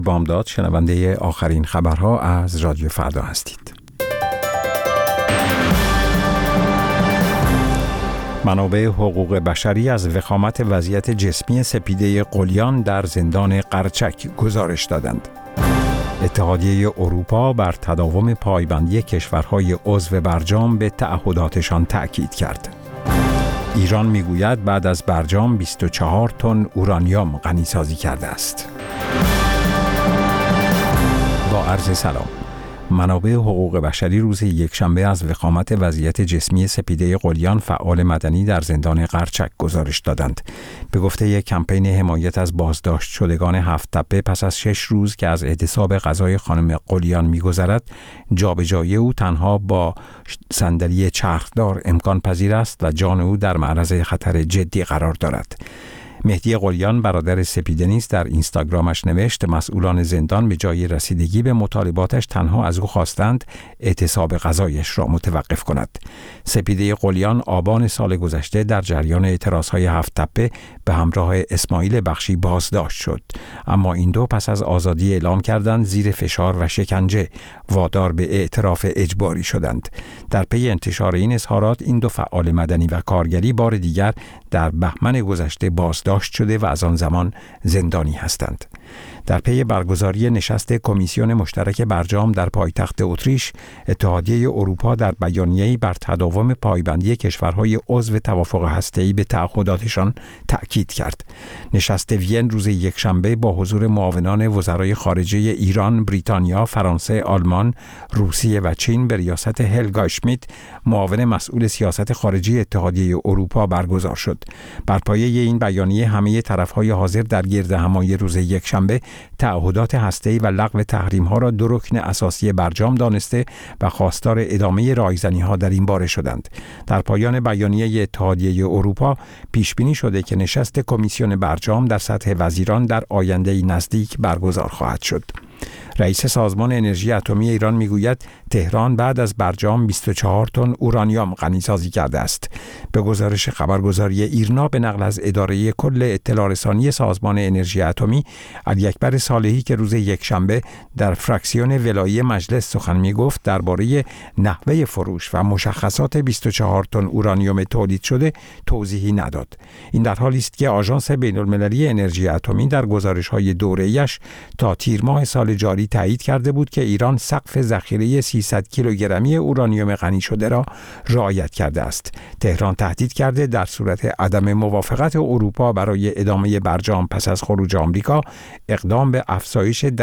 بامداد، شنونده آخرین خبرها از رادیو فردا هستید. منابع حقوق بشری از وخامت وضعیت جسمی سپیده قلیان در زندان قرچک گزارش دادند. اتحادیه اروپا بر تداوم پایبندی کشورهای عضو برجام به تعهداتشان تأکید کرد. ایران میگوید بعد از برجام 24 تن اورانیوم غنیسازی کرده است. با عرض سلام. منابع حقوق بشری روز یکشنبه از وخامت وضعیت جسمی سپیده قلیان فعال مدنی در زندان قرچک گزارش دادند. به گفته یک کمپین حمایت از بازداشت شدگان 7 تپه پس از 6 روز که از اعتصاب غذای خانم قلیان می‌گذرد، جابجایی او تنها با صندلی چرخدار امکان پذیر است و جان او در معرض خطر جدی قرار دارد. مهدی قلیان برادر سپیده نیز در اینستاگرامش نوشت مسئولان زندان به جای رسیدگی به مطالباتش تنها از او خواستند اعتصاب غذایش را متوقف کند. سپیده قلیان آبان سال گذشته در جریان اعتراضهای 7 تپه به همراه اسماعیل بخشی بازداشت شد، اما این دو پس از آزادی اعلام کردند زیر فشار و شکنجه وادار به اعتراف اجباری شدند. در پی انتشار این اظهارات این دو فعال مدنی و کارگری بار دیگر در بهمن گذشته بازداشت شده و از آن زمان زندانی هستند. در پی برگزاری نشست کمیسیون مشترک برجام در پایتخت اتریش، اتحادیه اروپا در بیانیه‌ای بر تداوم پایبندی کشورهای عضو توافق هسته‌ای به تعهداتشان تأکید کرد. نشست وین روز یکشنبه با حضور معاونان وزرای خارجه ایران، بریتانیا، فرانسه، آلمان، روسیه و چین به ریاست هلگا شمیت، معاون مسئول سیاست خارجی اتحادیه اروپا برگزار شد. بر پایه این بیانیه همه طرف‌های حاضر در گردهمایی روز یکشنبه تعهدات هسته‌ای و لغو تحریم‌ها را دو رکن اساسی برجام دانسته و خواستار ادامه رایزنی‌ها در این باره شدند. در پایان بیانیه اتحادیه اروپا پیش بینی شده که نشست کمیسیون برجام در سطح وزیران در آینده نزدیک برگزار خواهد شد. رئیس سازمان انرژی اتمی ایران میگوید تهران بعد از برجام 24 تن اورانیوم غنیسازی کرده است. به گزارش خبرگزاری ایرنا به نقل از اداره کل اطلاع رسانی سازمان انرژی اتمی، علی اکبر صالحی که روز یکشنبه در فراکسیون ولایی مجلس سخن میگفت درباره نحوه فروش و مشخصات 24 تن اورانیوم تولید شده توضیحی نداد. این در حالی است که آژانس بین‌المللی انرژی اتمی در گزارش‌های دوره‌ایش تا تیر ماه سال جاری تایید کرده بود که ایران سقف ذخیره 300 کیلوگرمی اورانیوم غنی شده را رعایت کرده است. تهران تهدید کرده در صورت عدم موافقت اروپا برای ادامه برجام پس از خروج آمریکا، اقدام به افزایش